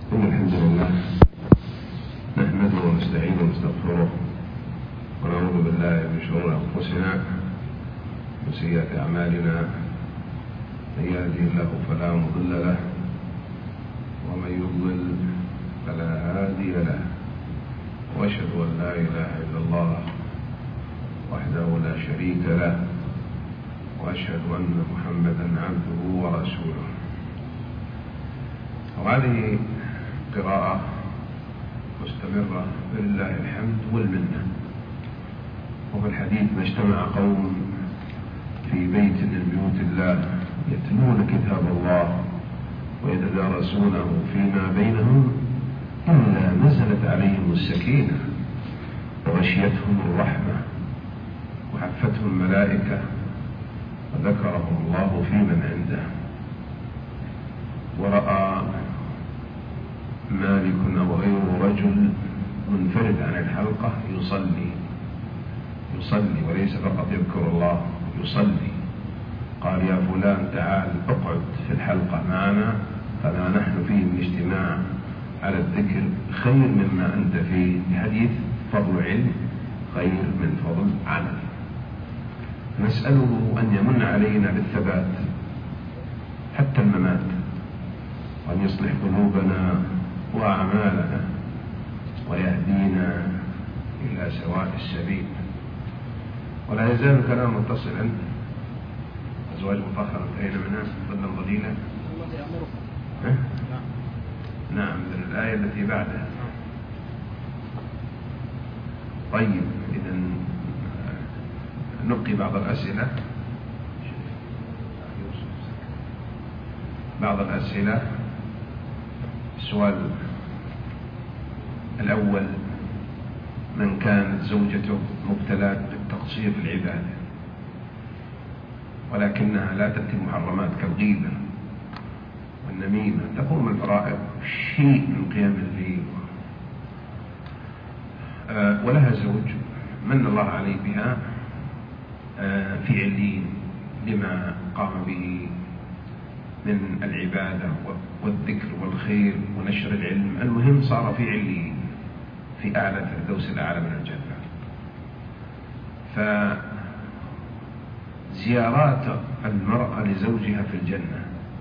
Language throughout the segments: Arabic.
إن الحمد لله نحمده ونستعينه ونستغفره ونعوذ بالله من شرور أنفسنا وسيئات أعمالنا. من يهده الله فلا مضل له ومن يضلل فلا هادي له، وأشهد أن لا إله إلا الله وحده لا شريك له، وأشهد أن محمدا عبده ورسوله. وهذه قراءة مستمرة لله الحمد والمنة. وفي الحديث ما اجتمع قوم في بيت من بيوت الله يتلون كتاب الله ويتدارسونه فيما بينهم إلا نزلت عليهم السكينة وغشيتهم الرحمة وحفتهم الملائكة وذكرهم الله في من عنده. ورأى مالك أو غيره رجل منفرد عن الحلقة يصلي وليس فقط يذكر الله، يصلي. قال: يا فلان تعال اقعد في الحلقة معنا، فما نحن فيه من اجتماع على الذكر خير مما أنت فيه. الحديث فضل علم خير من فضل عمل. نسأله أن يمن علينا بالثبات حتى الممات، وأن يصلح قلوبنا وأعمالنا ويهدينا إلى سواء السبيل. ولا يزال الكلام متصلا. أزواج مطهرة انتهينا منها فضلا ضليلا. نعم، من الآية التي بعدها. طيب، إذا نبقي بعض الأسئلة. السؤال الأول: من كانت زوجته مبتلات بالتقصير في العبادة ولكنها لا تأتي المحرمات كالغيبة والنميمة، تقوم الفرائض شيء من قيام الليل، ولها زوج من الله عليه بها في علين لما قام به من العبادة والذكر والخير ونشر العلم. المهم صار في علين في أعلى الفردوس الأعلى من الجنة. فزيارات المرأة لزوجها في الجنة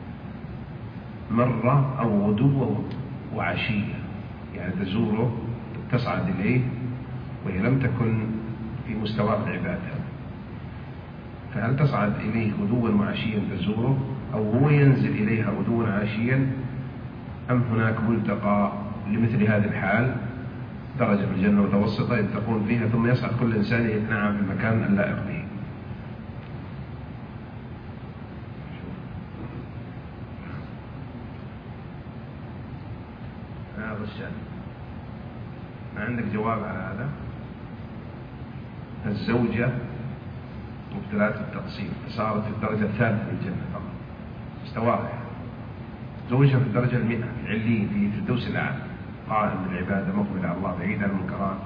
مرة أو غدوة وعشية، يعني تزوره تصعد إليه وهي لم تكن في مستوى العبادة، فهل تصعد إليه غدوا وعشيا تزوره، أو هو ينزل إليها غدوا عشيا، أم هناك ملتقى لمثل هذه الحال درجة في الجنة متوسطة يتقون فيها، ثم يصعد كل إنسان يتنعم في المكان اللائق به؟ هذا الشأن. ما عندك جواب على هذا؟ الزوجة مبتلات التقصير فصارت في الدرجة الثالثة من الجنة فقط، مستواها زوجها في الدرجة 100 علين في الفردوس الأعلى، قائم بالعبادة مقبل على الله بعيد عن المنكرات.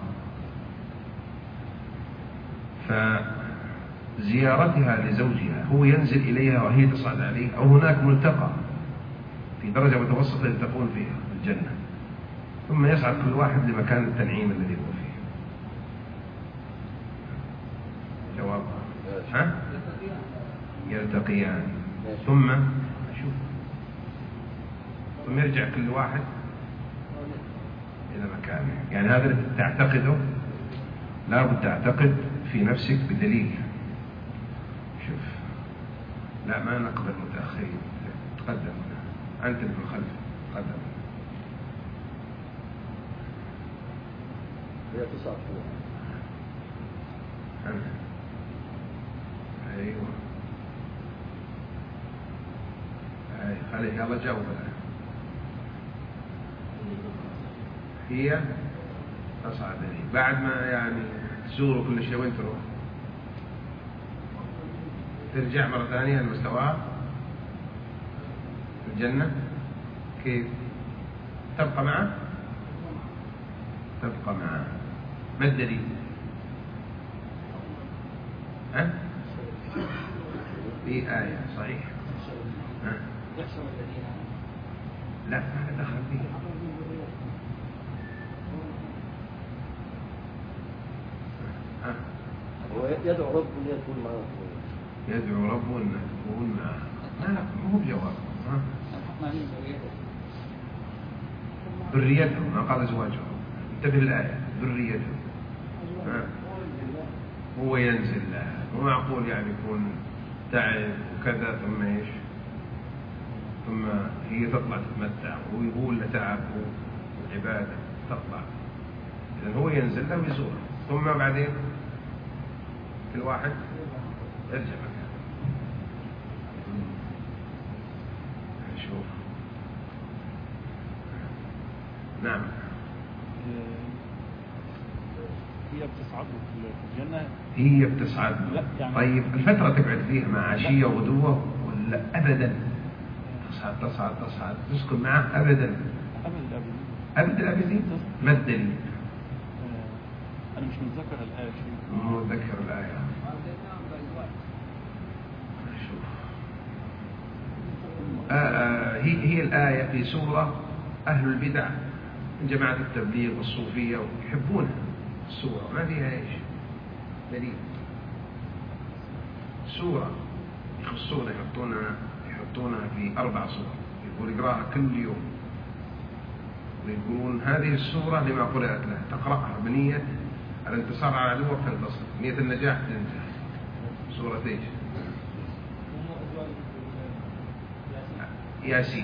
فزيارتها لزوجها هو ينزل إليها وهي تصعد عليه، أو هناك ملتقى في درجة متوسطة تكون فيها في الجنة، ثم يصعد كل واحد لمكان التنعيم الذي هو فيه؟ جواب: يلتقيان ثم يرجع كل واحد إلى مكانه. يعني هذا اللي تعتقده لا بد تعتقد في نفسك بدليل. شوف، لا ما نقبل متأخرين، تقدم أنت اللي في الخلف، تقدم. هي 9 شهور. أيوة، خليه يلا جاوب الآن. هي تصعد إليه بعد ما يعني تزوروا كل شيء، وين تروح؟ ترجع مرة ثانية لمستواها في الجنة. كيف تبقى معه؟ تبقى معه. ما الدليل؟ في آية صحيح. لا ما دخل فيه. يدعو رب ولا يكون معه؟ يدعو رب ولا يكون معه؟ لا مو بجواب. ذريتهم، ما قال أزواجهم. انتبه الآية، ذريتهم. هو ينزل لها، مو معقول يعني يكون تعب وكذا ثم ايش؟ ثم هي تطلع تتمتع ويقول له تعب والعبادة تطلع. إذن هو ينزل له ويزوره، ثم بعدين كل واحد يرجع مكانه. نشوف. نعم. هي بتصعد في الجنة. هي بتصعد. يعني طيب الفترة تقعد فيها مع عشية وغدوة ولا أبدا؟ تصعد تصعد تصعد تسكن معه أبدا؟ أبد الأبدين. ما الدليل؟ أنا مش متذكر الآية شيء. مو متذكر الآية. شوف. هي الآية في سورة أهل البدع من جماعة التبليغ والصوفية ويحبونها. السورة ما فيها إيش دليل. سورة يخصونها يحطونها في 4 صور، يقول يقرأها كل يوم، ويقولون هذه السورة لما قرأت له، تقرأها بنية الانتصار على عدوك فانتصر، نية النجاح تنجح. سورة ايش؟ ياسين.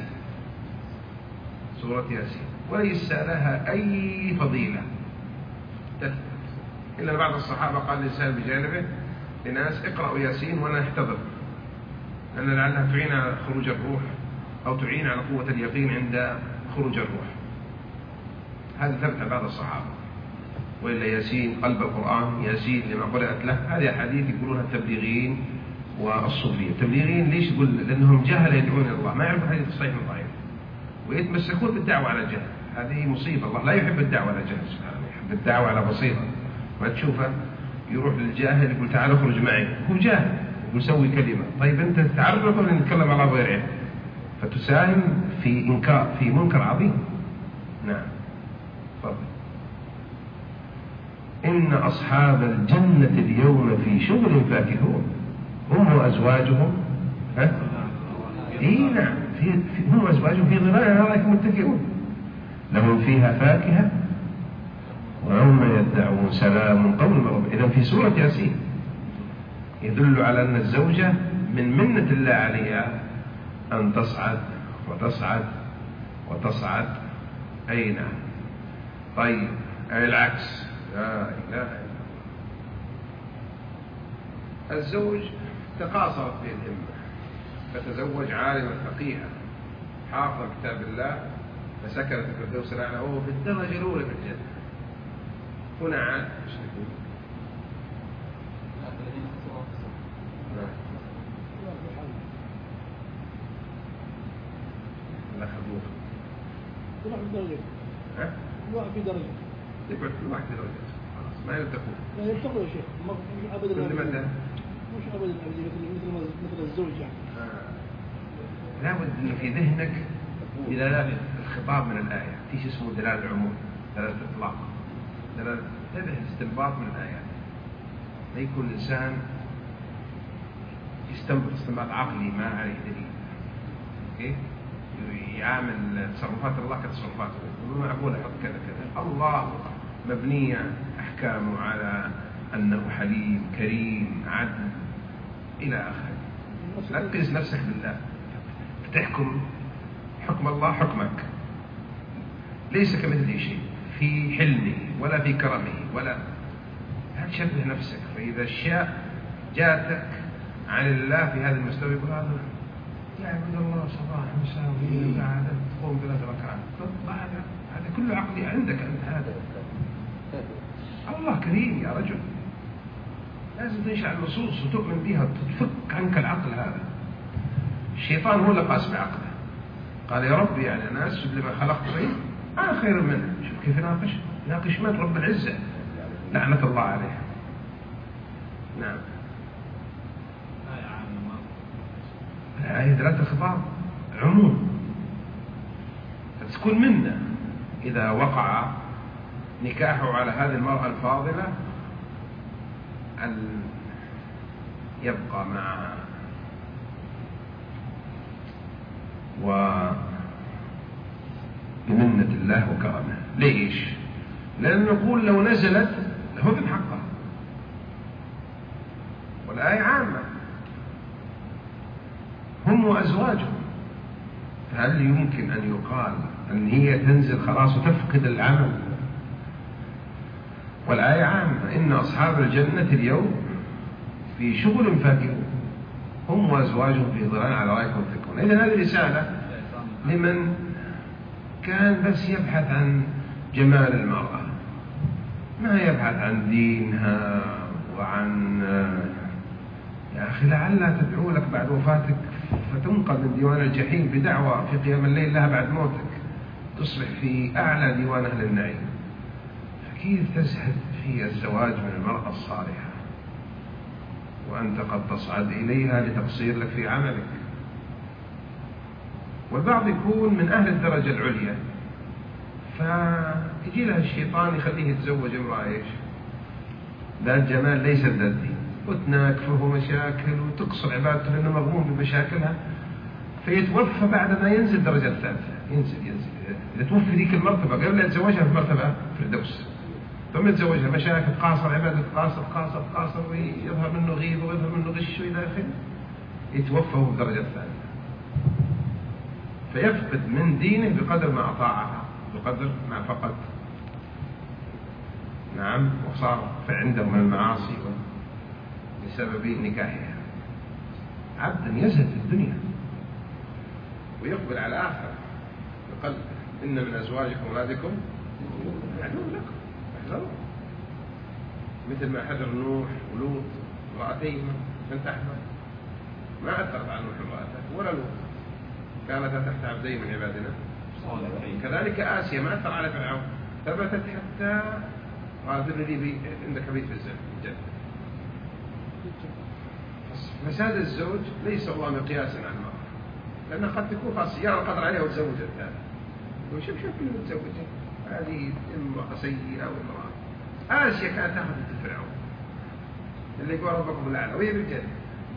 سورة ياسين وليس لها أي فضيلة تثبت، إلا بعض الصحابة قال الإنسان بجانبه لناس اقرأوا ياسين وأنا احتضر، لأن لعلها تعين على خروج الروح أو تعين على قوة اليقين عند خروج الروح. هذا ثبت عن بعض الصحابة. وإلا ياسين قلب القرآن، ياسين لما قرأت له. هذه أحاديث يقولونها التبليغيين والصوفية. التبليغيين ليش؟ يقول لأنهم جهل يدعون إلى الله، ما يعرفوا حديث الصحيح من ضعيف، ويتمسكون بالدعوة على جهل. هذه مصيبة. الله لا يحب الدعوة على جهل سبحانه، يحب الدعوة على بصيرة. ما تشوفه يروح للجاهل يقول تعال اخرج معي، هو جاهل يقول سوي كلمة. طيب أنت تعرف ولا نتكلم على غير علم؟ فتساهم في إنكار في منكر عظيم. نعم. تفضل. إن أصحاب الجنة اليوم في شغل فاكهون هم وأزواجهم. نعم. هم وأزواجهم في ظلال على الأرائك متكئون لهم فيها فاكهة وهم يدعون سلام قول من رب. إذن في سورة ياسين يدل على أن الزوجة من منة الله عليها أن تصعد وتصعد وتصعد. أي نعم. طيب العكس، لا إله إلا الله. الزوج تقاصرت به الهمة فتزوج عالما فقيها حافظ كتاب الله فسكنت الفردوس الأعلى وهو في الدرجة الأولى في الجنة. هنا عاد ايش نقول؟ لا خذوه. كل واحد درجة. كل واحد في درجة. يقعد كل واحد في درجة. خلاص ما يلتقون. لا يلتقوا يا شيخ. مش أبدا. كل متى؟ مش أبدا مثل الزوج يعني. لابد إنه في ذهنك دلالة الخطاب من الآية، فيش اسمه دلالة العموم، دلالة الإطلاق، دلالة الاستنباط من الآيات. لا يكون الإنسان يستنبط استنباط عقلي ما عليه دليل. أوكي؟ يعامل تصرفات الله كتصرفاته، مو معقول أحط كذا كذا. الله مبنية أحكامه على أنه حليم كريم عدل إلى آخره. لا تقيس نفسك بالله، تحكم حكم الله حكمك، ليس كمثله شيء في حلمه ولا في كرمه ولا. لا تشبه نفسك. فإذا الأشياء جاتك عن الله في هذا المستوى يقول هذا يعبد الله صباح مساء وبعد تقوم 3 ركعات. هذا كله عقلي عندك أنت. هذا الله كريم يا رجل، لازم تنشأ النصوص وتؤمن بها وتفك عنك العقل. هذا الشيطان هو اللي قاس بعقله، قال يا رب يعني أنا أسجد لما خلقت أنا خير منه. شوف كيف ناقش من رب العزة لعنة الله عليه. نعم. الآية دلالة الخطاب عموم، فتكون منا إذا وقع نكاحه على هذه المرأة الفاضلة يبقى معها. وبمنة الله وكرمه. ليش؟ لأن نقول لو نزلت لهدم حقها، والآية عامة، هم وأزواجهم، فهل يمكن أن يقال أن هي تنزل خلاص وتفقد العمل؟ والآية عامة، إن أصحاب الجنة اليوم في شغل فاكهون هم وأزواجهم في ظلال على رأيكم تكون. إذن هذه رسالة لمن كان بس يبحث عن جمال المرأة، ما يبحث عن دينها وعن يا أخي لعلها تدعو لك بعد وفاتك فتنقذ من ديوان الجحيم بدعوة في قيام الليل لها بعد موتك، تصبح في أعلى ديوان أهل النعيم. فكيف تزهد في الزواج من المرأة الصالحة وأنت قد تصعد إليها لتقصير لك في عملك؟ والبعض يكون من أهل الدرجة العليا فيجي لها الشيطان يخليه يتزوج امرأة ايش؟ ذات جمال ليست ذات دين، وتناكفه مشاكل وتقصر عبادته لأنه مغموم بمشاكلها، فيتوفى بعد ما ينزل الدرجة الثالثة. ينزل إذا توفي ذيك المرتبة قبل لا يتزوجها في مرتبة فردوس، ثم يتزوجها مشاكل قاصر عبادة قاصر ويظهر منه غيبة ويظهر منه غش وإلى آخره، يتوفى في الدرجة الثالثة، فيفقد من دينه بقدر ما أطاعها، بقدر ما فقد. نعم، وصار عنده من المعاصي بسبب نكاحها. عبد يزهد في الدنيا ويقبل على الآخرة بقلبه. إن من أزواجكم وأولادكم عدو لكم فاحذروه، مثل ما حذر نوح ولوط امرأتيهما بنت أحمد، ما أثرت عن نوح امرأته ولا لوط، كانتا تحت عبدين من عبادنا. كذلك آسيا ما أثر على فرعون، ثبتت حتى قالت لي عندك بيت في الجنة. فساد الزوج ليس الله مقياسا على المرأة، لأنها قد تكون خاصة يرى القدر عليها وتزوج الثاني. وشوف اللي متزوجة هذه امرأة سيئة أو امرأة. آسيا كانت تأخذ فرعون اللي يقول ربكم الأعلى وهي بالجنة.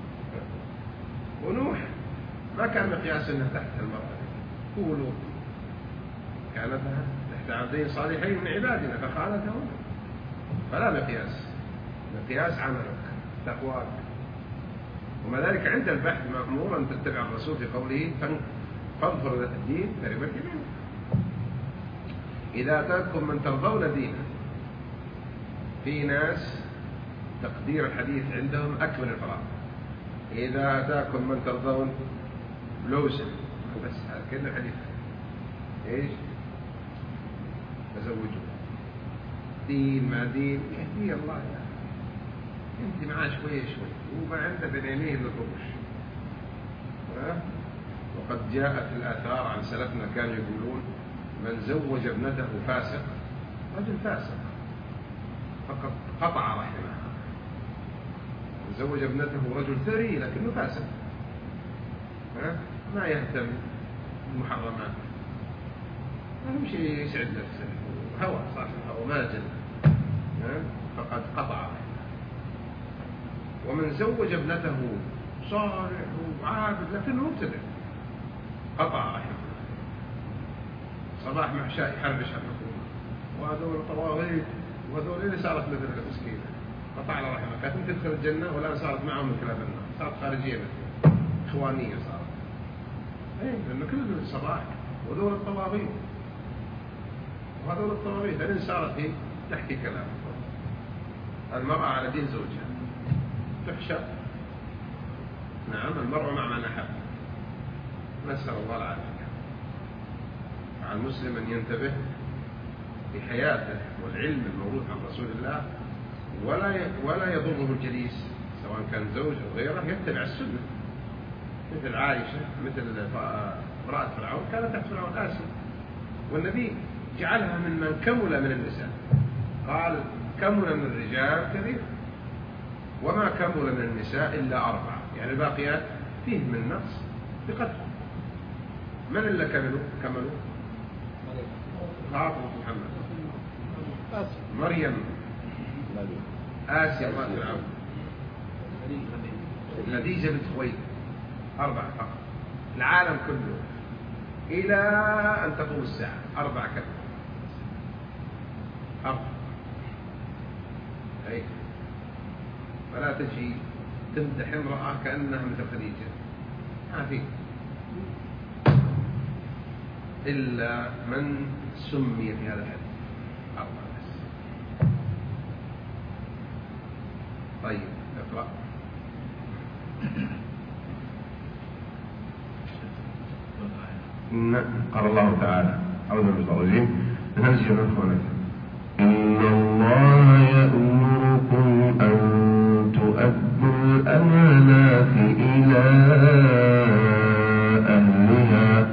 ونوح ما كان مقياس أنها تحت المرأة، قولوا كانت تحت عبدين صالحين من عبادنا فخانتهما، فلا مقياس. مقياس عملك تقواك. وما ذلك عند البحث مأمور أن تتبع الرسول في قوله فاظفر الدين تربت يمينك. إذا أتاكم من ترضون دينه، في ناس تقدير الحديث عندهم أكمل الفراغ. إذا أتاكم من ترضون بلوزة، بس هذا كأنه الحديث إيش؟ تزوجوا دين ما دين يهدي الله يعني. انت معاه شوية وما عنده بين عينيه الا الرمش. وقد جاءت الآثار عن سلفنا كانوا يقولون من زوج ابنته فاسق، رجل فاسق فقد قطع رحمه. من زوج ابنته رجل ثري لكنه فاسق، ما يهتم بالمحرمات، أهم شيء يسعد نفسه، هوى صاحب الهوى ما جل، فقد قطع رحمه. ومن زوج ابنته صالح وعابد لكنه مبتدع، قطع رحمه. صباح محشاء يحرش الحكومة وهذول طواغيت وهذول اللي صارت مثل المسكينة، قطع له رحمه. كانت تدخل الجنة والآن صارت معهم من كلاب النار، صارت خارجية مثل إخوانية صارت. لأنه كل الصباح وهذول الطواغيت وهذول الطواغيت لأن صارت هي تحكي كلام. المرأة على دين زوجها تحشى. نعم، المرء مع من أحب. نسأل الله العافية. على المسلم أن ينتبه بحياته والعلم الموروث عن رسول الله، ولا يضره الجليس سواء كان زوج أو غيره، يتبع السنة مثل عائشة، مثل امرأة فرعون كانت تحت فرعون آسيا، والنبي جعلها من كمل من النساء. قال كمل من الرجال كثير وما كمل من النساء إلا 4، يعني الباقيات فيه من نقص بقدر. من اللي كملوا؟ فاطمة محمد، مريم، آسيا، الله فرعون، خديجة بنت خويلد 4 فقط. العالم كله إلى أن تقوم الساعة 4 كذا 4. أي فلا تجي تمدح امرأة كأنها مثل خديجة، ما في إلا من سمي في هذا الحديث 4 بس. طيب اقرأ. قال الله تعالى أعوذ بالله من الشيطان الرجيم نهزي من إن الله يأمركم أن تؤدوا الأمانات إلى أهلها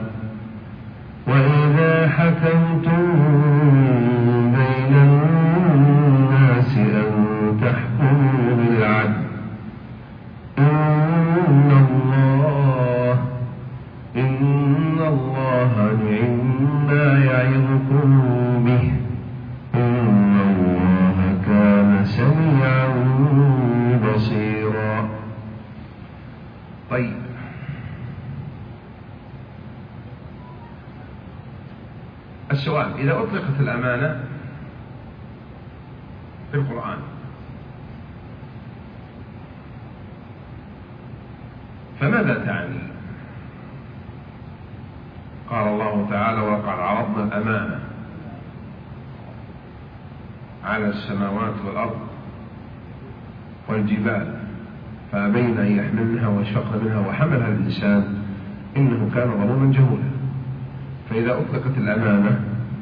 وإذا حكمتم بين الناس أن تحكموا بالعدل إن الله نعم ما يعظكم به إن الله كان سميعا بصيرا. طيب السؤال: إذا أطلقت الأمانة في القرآن فماذا تعني؟ قال الله تعالى: ولقد عرضنا الأمانة على السماوات والأرض والجبال فأبين أن يحملنها وأشفقن منها وحملها الإنسان إنه كان ظلوما جهولا. فإذا أطلقت الأمانة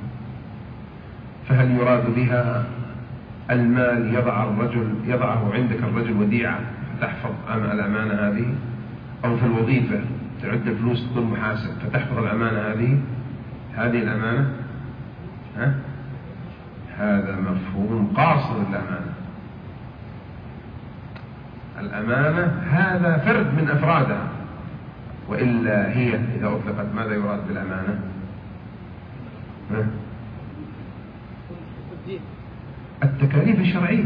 فهل يراد بها المال يضعه عندك الرجل وديعة فتحفظ الأمانة هذه، أو في الوظيفة تعد الفلوس تكون محاسب فتحفظ الأمانة هذه الأمانة؟ هذا مفهوم قاصر للأمانة. الأمانة هذا فرد من أفرادها، وإلا هي إذا أطلقت ماذا يراد بالأمانة؟ التكاليف الشرعية.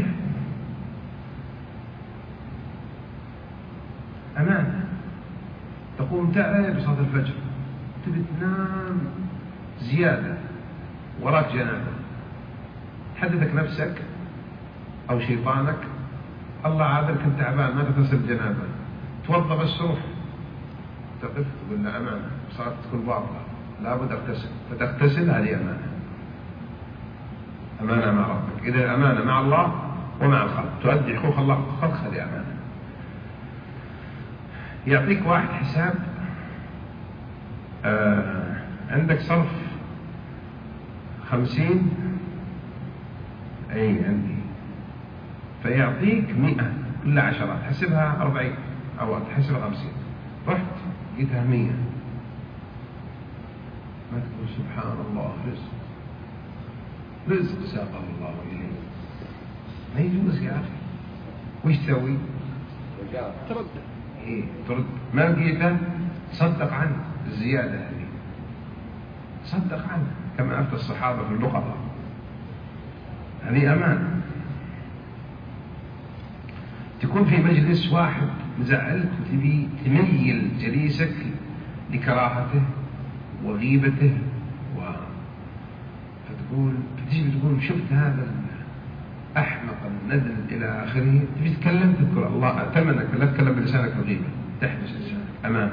أمانة تقوم تعب بصلاة الفجر تبي تنام زيادة وراك جنابة، تحدثك نفسك أو شيطانك الله عاذرك كنت تعبان ما تغتسل جنابة، توضأ الصبح تقف تقول لا أمانة صلاة تكون باطلة لابد أغتسل، فتغتسل هذه أمانة. أمانة مع ربك. إذا الأمانة مع الله ومع الخلق، تؤدي حقوق الله والخلق، هذه أمانة. يعطيك واحد حساب عندك صرف 50 أي عندي، فيعطيك 100 كل 10 تحسبها 40 أو تحسبها 50، رحت لقيتها 100 ما تقول سبحان الله رزق ساقه الله إليه، ما يجوز يا أخي. وش تسوي؟ ترد ما لقيته صدق عنه الزيادة هذه، صدق عنه كما أفتى الصحابة في اللقطة. هذه أمانة. تكون في مجلس واحد مزعلك وتبي تميل جليسك لكراهته وغيبته فتجي تقول شفت هذا أحمق الندل إلى آخره، تبي تتكلم تذكر الله، أتمنى لا تتكلم بلسانك الغيبة تحبس لسانك. أمانة.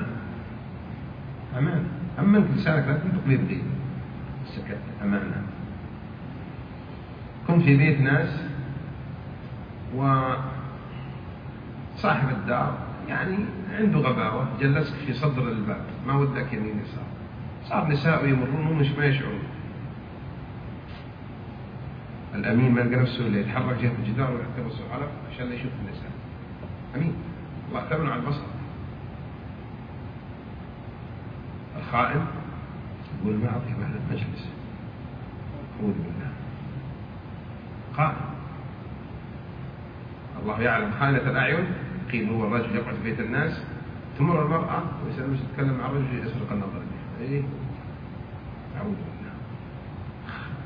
أمنك لسانك لا تنطق به الغيبة، سكت. أمانة. كنت في بيت ناس وصاحب الدار يعني عنده غباوة، جلسك في صدر الباب ما ودك يمين يسار، صار نساء يمرون ومش ما يشعرون. الأمين ما لقى نفسه اللي يتحرك جهة الجدار ويعتبس العلف عشان لا يشوف النساء. أمين الله اعتمنوا على البصر. الخائن يقول ما أطيب أهل المجلس، أعوذ بالله. خائن الله يعلم خائنة الأعين. قيل هو الرجل يقعد في بيت الناس تمر المرأة ويسأل يتكلم مع الرجل يسرق النظر إليه. أعوذ بالله.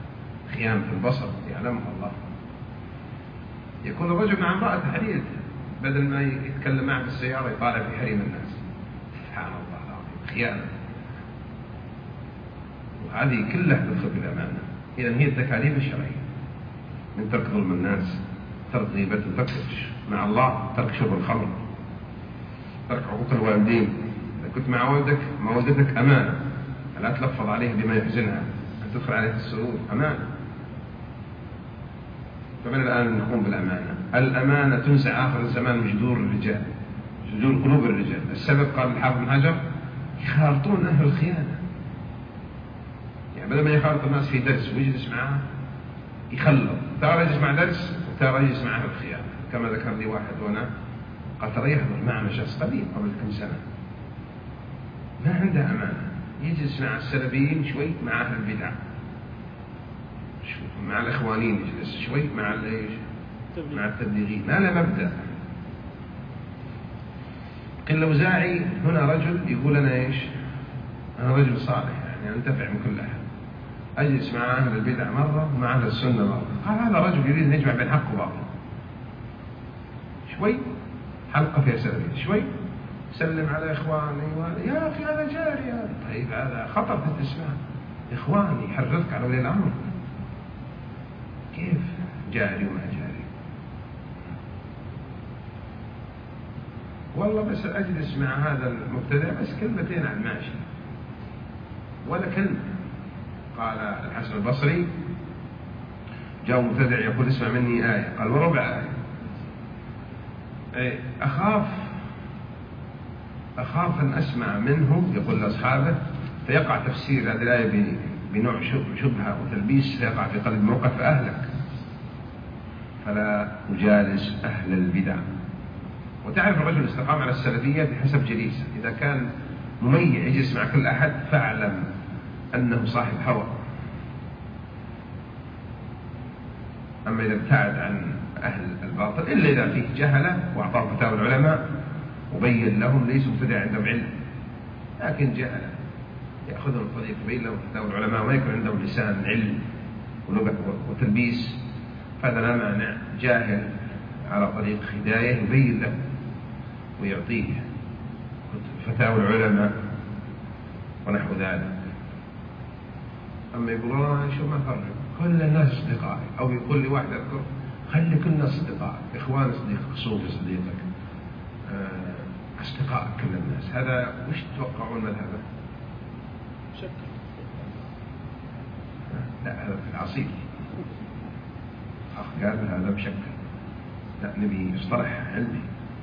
خيانة البصر يعلمها الله. يكون الرجل مع امرأة حديث بدل ما يتكلم معه في السيارة يطالع في حريم الناس. سبحان الله العظيم، خيانة. وهذه كلها تدخل في الأمانة. إذن هي التكاليف الشرعية من ترك ظلم الناس، ترك غيبة، ترك مع الله، ترك شرب الخمر، ترك عقوق الوالدين. إذا كنت مع والدك ما والدتك أمانة، لا تلفظ عليه بما يحزنها، أن تدخل عليه السرور، أمانة. فمن الآن نقوم بالأمانة. الأمانة تنزع آخر الزمان من جذور الرجال، جذور قلوب الرجال. السبب قال الحافظ بن حجر يخالطون أهل الخيانة، يعني بدل ما يخالط الناس في درس ويجلس معاه يخلط، ترى يجلس مع درس وترى يجلس معه الخيانة. كما ذكر لي واحد هنا قال ترى يحضر معنا شخص قديم قبل كم سنة ما عنده أمانة، يجلس مع السلفيين شوي، مع أهل البدع مع الإخوانيين يجلس شوي، مع التبليغين، ما له مبدأ. قل الأوزاعي هنا رجل يقول أنا إيش؟ أنا رجل صالح، يعني أنتفع من كل أحد، أجلس مع أهل البدع مرة ومع أهل السنة مرة. قال هذا رجل يريد أن يجمع بين حق وباطل، شوي حلقة فيها سلفي، شوي سلم على إخواني يا أخي هذا جاري. طيب هذا خطر في الإسلام، إخواني يحرضك على ولي الأمر، كيف جاري وما جاري؟ والله بس أجلس مع هذا المبتدع بس كلمتين عن الماشي ولا كلمة. قال الحسن البصري جاء مبتدع يقول اسمع مني آية، قال وربع آية، أخاف أن أسمع منه يقول لأصحابه فيقع تفسير هذه الآية بنوع شبهة وتلبيس فيقع في قلب موقف أهلك، فلا أجالس أهل البدع. وتعرف الرجل استقام على السلفية بحسب جليسه، إذا كان مميع يجلس مع كل أحد فاعلم أنه صاحب هوى. أما إذا ابتعد عن أهل الباطل إلا إذا فيه جهلة وأعطاه فتاوى العلماء وبين لهم ليسوا مبتدع عندهم علم، لكن جهلة يأخذهم الطريق يبين لهم فتاوى العلماء وما يكون عندهم لسان علم ولغة وتلبيس، فهذا لا مانع. جاهل على طريق هداية يبين له ويعطيه فتاوى العلماء ونحو ذلك. أما يقول الله شو ما فرق كل الناس أصدقائي، أو يقول لي واحد أذكر خلي كل الناس أصدقائك، إخوان صديقك، صوفي صديقك، أصدقائك كل الناس. هذا وش تتوقعون مذهبه؟ شك. لا هذا في العصير. أخ قال هذا بشكل، لا نبي يصطلح علمي.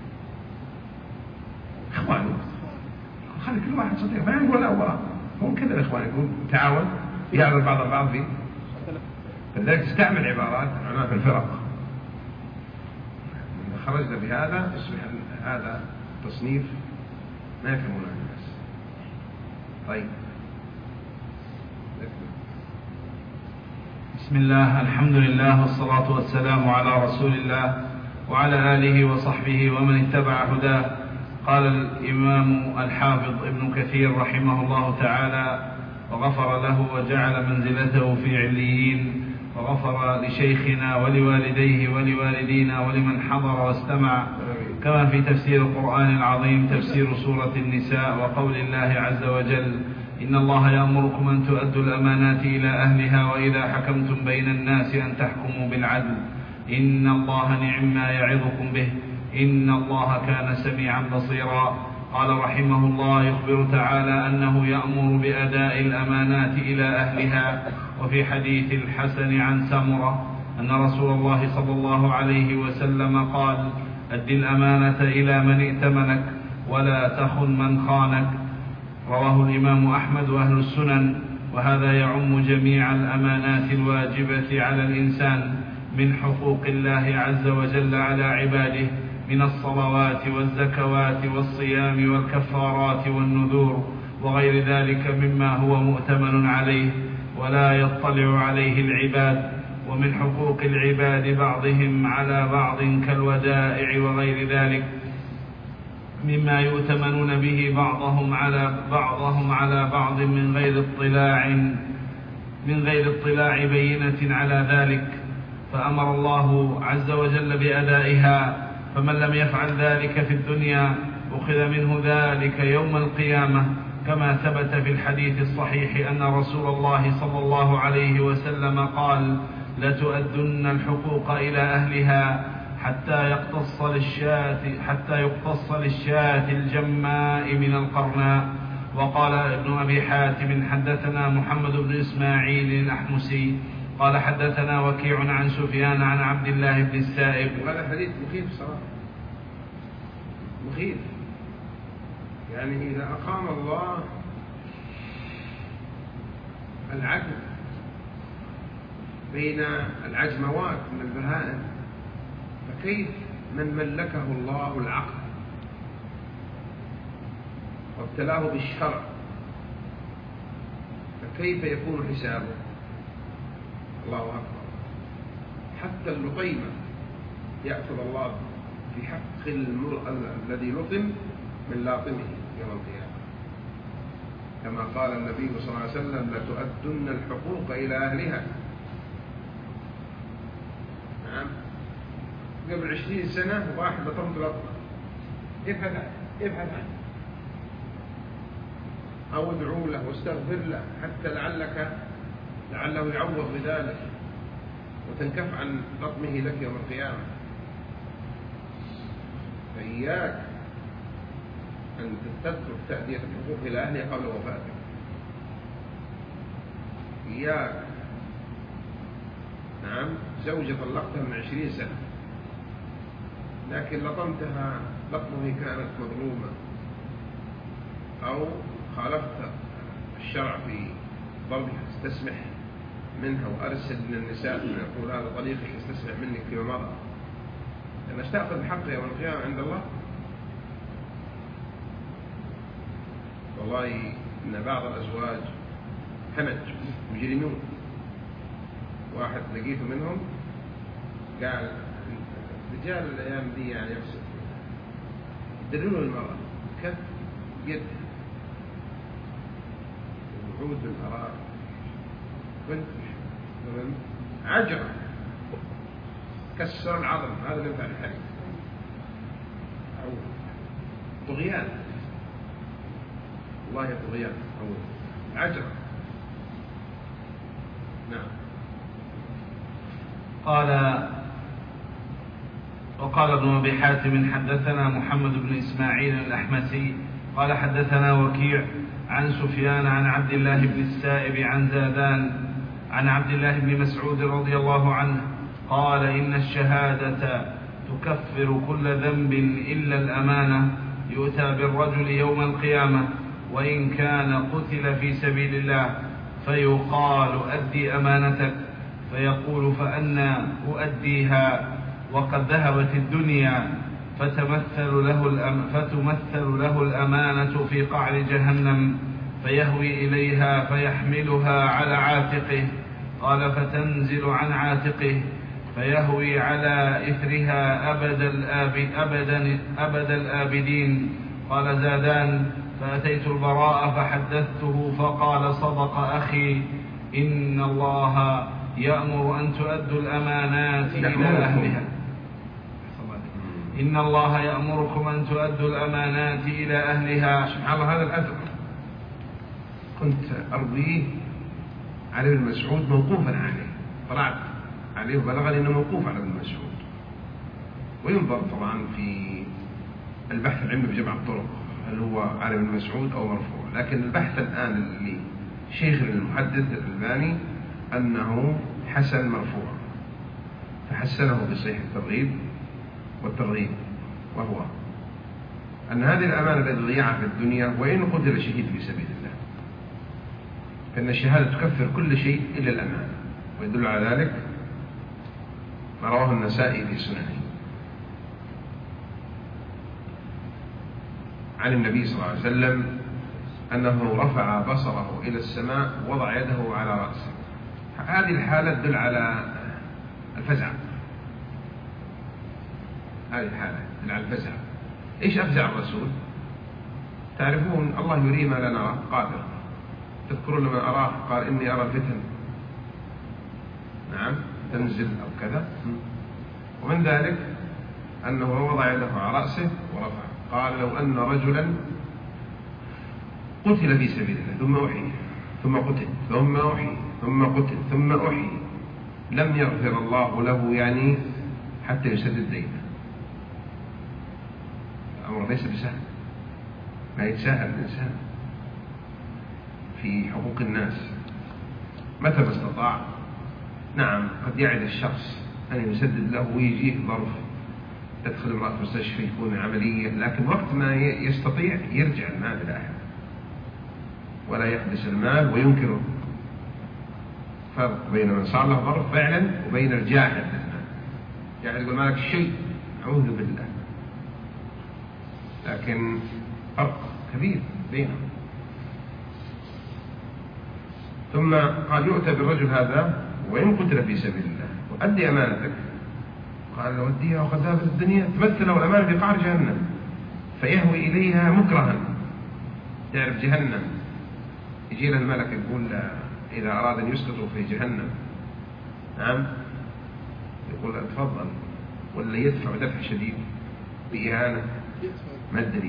إخواني خلي كل واحد صديق، ما يقول أولا هم كذا الإخوان يقول تعاون يعرض بعض البعض فيه، فلذلك تستعمل عبارات العلماء في الفرق. إذا خرجنا بهذا يصبح هذا تصنيف ما يفهمونه الناس. طيب بسم الله، الحمد لله والصلاة والسلام على رسول الله وعلى آله وصحبه ومن اتبع هداه. قال الإمام الحافظ ابن كثير رحمه الله تعالى وغفر له وجعل منزلته في عليين، وغفر لشيخنا ولوالديه ولوالدينا ولمن حضر واستمع، كما في تفسير القرآن العظيم تفسير سورة النساء وقول الله عز وجل إن الله يأمركم أن تؤدوا الأمانات إلى أهلها وإذا حكمتم بين الناس أن تحكموا بالعدل إن الله نعم ما يعظكم به إن الله كان سميعا بصيرا. قال رحمه الله يخبر تعالى أنه يأمر بأداء الأمانات إلى أهلها. وفي حديث الحسن عن سمرة أن رسول الله صلى الله عليه وسلم قال أد الأمانة إلى من ائتمنك ولا تخن من خانك. رواه الإمام أحمد وأهل السنن. وهذا يعم جميع الأمانات الواجبة على الإنسان من حقوق الله عز وجل على عباده من الصلوات والزكوات والصيام والكفارات والنذور وغير ذلك مما هو مؤتمن عليه ولا يطلع عليه العباد. ومن حقوق العباد بعضهم على بعض كالودائع وغير ذلك مما يؤتمنون به بعضهم على بعض من غير اطلاع بينة على ذلك، فأمر الله عز وجل بأدائها فمن لم يفعل ذلك في الدنيا أخذ منه ذلك يوم القيامة، كما ثبت في الحديث الصحيح أن رسول الله صلى الله عليه وسلم قال: لتؤدن الحقوق إلى أهلها حتى يقتص للشاة الجماء من القرناء. وقال ابن أبي حاتم: حدثنا محمد بن إسماعيل الأحمسي قال حدثنا وكيع عن سفيان عن عبد الله بن السائب. وهذا حديث مخيف صراحة، مخيف. يعني إذا أقام الله العدل بين العجموات من البهائم، فكيف من ملكه الله العقل وابتلاه بالشرع، فكيف يكون حسابه؟ الله أكبر. حتى اللطيمة يأخذ الله في حق الذي لطم من لاطمه يوم القيامة، كما قال النبي صلى الله عليه وسلم: لتؤدن الحقوق إلى أهلها. نعم. قبل 20 سنة واحد لطمت لطمة، ابحث عنه أو ادعو له واستغفر له حتى لعله يعوض بذلك وتنكف عن لطمه لك يوم القيامة. فإياك أن تترك تأدية الحقوق إلى أهلها قبل وفاتك. إياك. نعم. زوجة طلقتها من 20 سنة، لكن لطمتها لطمه كانت مظلومة، أو خالفت الشرع في ضربها، استسمح منها وأرسل من النساء من يقول: هذا طليقك استسمح منك فيما مضى، لأن تأخذ الحق يوم القيامة عند الله. والله إن بعض الأزواج همج مجرمون. واحد لقيته منهم قال: رجال الأيام دي يعني يقصد يدلون المرأة كف يد وعود بالأراء عجرة، كسر العظم. هذا اللي ينفع الحديث، أو طغيان. والله طغيان أو عجرة. نعم. وقال ابن أبي حاتم: حدثنا محمد بن إسماعيل الأحمسي قال حدثنا وكيع عن سفيان عن عبد الله بن السائب عن زادان عن عبد الله بن مسعود رضي الله عنه قال: إن الشهادة تكفر كل ذنب إلا الأمانة، يؤتى بالرجل يوم القيامة وإن كان قتل في سبيل الله، فيقال: أدي أمانتك، فيقول: فأنا أؤديها وقد ذهبت الدنيا، فتمثل له الأمانة في قعر جهنم، فيهوي إليها فيحملها على عاتقه. قال: فتنزل عن عاتقه فيهوي على إثرها أبد الآبدين. قال زادان: فأتيت البراء فحدثته فقال: صدق أخي، إن الله يأمر أن تؤدوا الأمانات إلى أهلها. إن الله يأمركم أن تؤدوا الأمانات إلى أهلها. سبحان الله. هذا الأثر كنت أرويه على ابن مسعود موقوفا عليه، طلعت عليه وبلغني أنه موقوف على ابن مسعود، وينظر طبعا في البحث العلمي بجمع الطرق هل هو على ابن مسعود أو مرفوع، لكن البحث الآن لشيخ المحدث الألباني أنه حسن مرفوع، فحسنه بصحيح الترغيب والترغيب، وهو أن هذه الأمانة التي ضيعها في الدنيا وإن قتل شهيد في سبيل الله، فإن الشهادة تكفر كل شيء إلا الأمانة. ويدل على ذلك ما رواه النسائي في سننه عن النبي صلى الله عليه وسلم أنه رفع بصره إلى السماء ووضع يده على رأسه. هذه الحالة تدل على الفزع. هذه الحالة تدل على الفزع. إيش أفزع الرسول؟ تعرفون الله يري ما لا نراه قادر. تذكرون لما أراه قال: إني أرى الفتن نعم تنزل أو كذا. ومن ذلك أنه وضع يده على رأسه ورفع. قال لو أن رجلا قتل في سبيل الله ثم أحيي ثم قتل ثم أحيي ثم قتل ثم أحيي لم يغفر الله له يعني حتى يسدد دينه. الأمر ليس بسهل، ما يتساهل الإنسان في حقوق الناس متى ما استطاع. نعم قد يعد الشخص أن يسدد له ويجيه ظرف تدخل امرأة في مستشفى يكون عملية، لكن وقت ما يستطيع يرجع المال إلى أهله ولا يحبس المال وينكره. فرق بين من صار له ظرف فعلا وبين الجاحد للمال. جاحد يقول مالك شيء، أعوذ بالله، لكن فرق كبير بينهم. ثم قال يؤتى بالرجل هذا وإن قتل في سبيل الله وأدي أمانتك. قال لو أديها وقد ذهبت الدنيا تمثل الأمانة في قعر جهنم فيهوي إليها مكرها. تعرف جهنم يجي له الملك يقول إذا أراد أن يسقطه في جهنم، نعم، يقول تفضل، ولا يدفع دفع شديد بإهانة. ما الدليل؟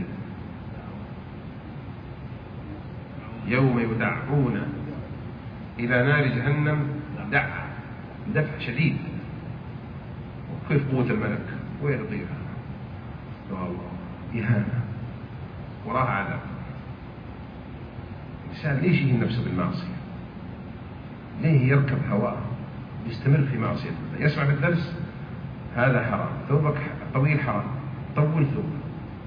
يوم يدعون إلى نار جهنم دفع شديد. وكيف قوة الملك ويرضيها؟ والله إهانة وراها عذاب. الإنسان ليش يهين نفسه بالمعصية؟ ليه يركب هواه يستمر في معصية الله؟ يسمع بالدرس هذا حرام، ثوبك طويل حرام، طول ثوبك،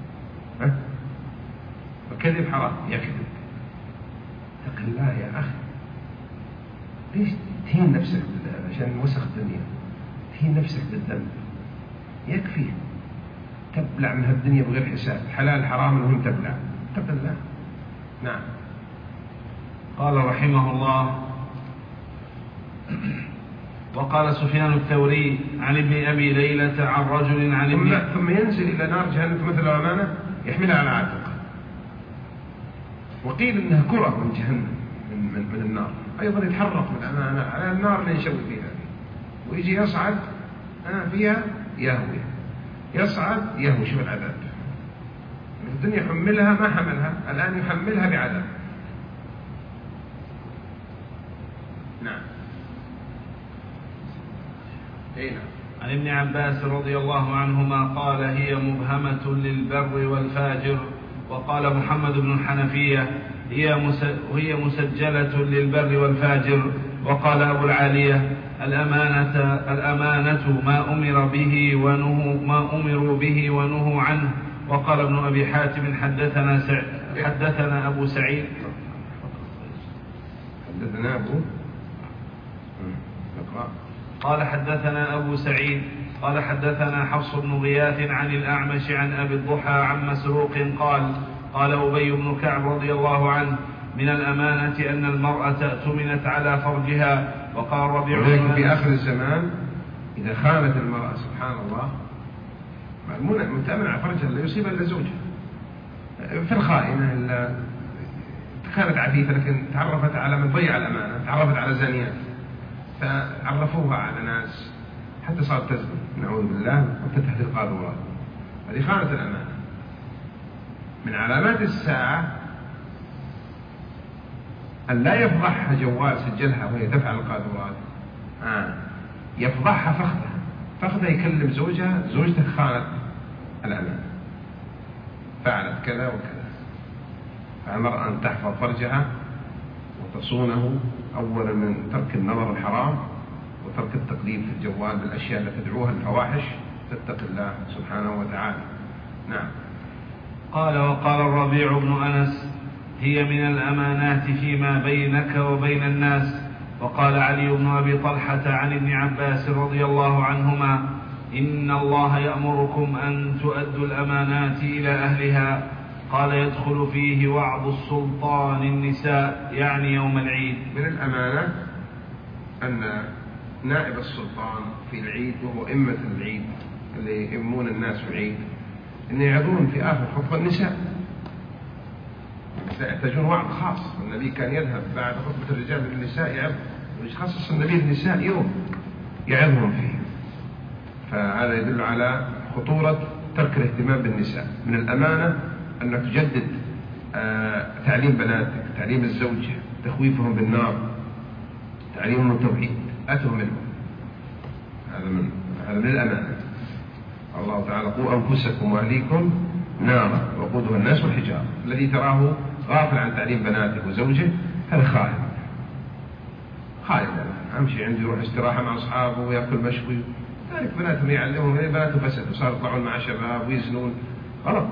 وكذب حرام، يكذب. اتق الله يا أخي، ليش تهين نفسك عشان وسخ الدنيا؟ تهين نفسك بالذنب، يكفي تبلع من هالدنيا بغير حساب، حلال حرام المهم تبلع. اتق الله. نعم. قال رحمه الله: وقال سفيان الثوري عن ابن أبي ليلة عن رجل عن ثم ينزل إلى نار جهنم مثل الأمانة يحملها على عاتقه. وقيل إنها كرة من جهنم من النار، أيضا يتحرك من الأمانة على النار اللي يشوي فيها، ويجي يصعد فيها يهوي، يصعد يهوي. شوف العذاب. الدنيا حملها ما حملها، الآن يحملها بعذاب. نعم. عن ابن عباس رضي الله عنهما قال: هي مبهمة للبر والفاجر. وقال محمد بن الحنفية: هي مسجلة للبر والفاجر. وقال أبو العالية: الأمانة ما أمروا به ونهوا عنه. وقال ابن أبي حاتم: حدثنا أبو سعيد. قال حدثنا أبو سعيد قال حدثنا حفص بن غياث عن الأعمش عن أبي الضحى عن مسروق قال أبي بن كعب رضي الله عنه: من الأمانة أن المرأة اؤتمنت على فرجها. وقال ربيع في آخر الزمان إذا خانت المرأة سبحان الله مؤتمن على فرجها لا يصيب إلا زوجها. في الخائنة إلا كانت عفيفة لكن تعرفت على من ضيع الأمانة، تعرفت على زانيات فعرفوها على ناس حتى صارت تزني، نعوذ بالله، وفتحت القاذورات. هذه خانت الأمانة. من علامات الساعة أن لا يفضحها جوال سجلها وهي تفعل القاذورات، يفضحها فخذها يكلم زوجته خانت الأمانة، فعلت كذا وكذا. فالمرأة أن تحفظ فرجها وتصونه أولا من ترك النظر الحرام وترك التقليد في الجوال بالأشياء التي تدعوها الفواحش، تتقي الله سبحانه وتعالى. نعم. قال: وقال الربيع بن أنس: هي من الأمانات فيما بينك وبين الناس. وقال علي بن أبي طلحة عن ابن عباس رضي الله عنهما: إن الله يأمركم أن تؤدوا الأمانات إلى أهلها. قال: يدخل فيه وعظ السلطان النساء، يعني يوم العيد. من الأمانة أن نائب السلطان في العيد، وهو إمة العيد اللي يأمون الناس في العيد، أن يعظون في آخر خطبة النساء. يحتاجون وعظ خاص. النبي كان يذهب بعد خطبة الرجال للنساء يعظ، ويخصص النبي النساء يوم يعظهم فيه. فهذا يدل على خطورة ترك الاهتمام بالنساء. من الأمانة أنك تجدد تعليم بناتك، تعليم الزوجة، تخويفهم بالنار، تعليمهم التوحيد، أتهم منهم. هذا من الأمانة. الله تعالى قوا أنفسكم وأهليكم نارا وقودها الناس والحجارة. الذي تراه غافل عن تعليم بناته وزوجه هذا خائن. أمشي عندي يروح استراحة مع أصحابه ويأكل مشوي، ذلك بناتهم يعلمهم، بناته فسد وصاروا يطلعون مع شباب ويزنون. غلط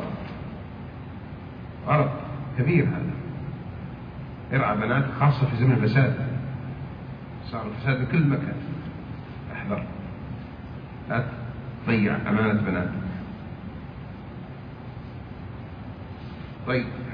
كبير هذا. ارعى بناتك خاصة في زمن الفساد، صار الفساد بكل مكان. احذر لا تضيع أمانة بناتك. طيب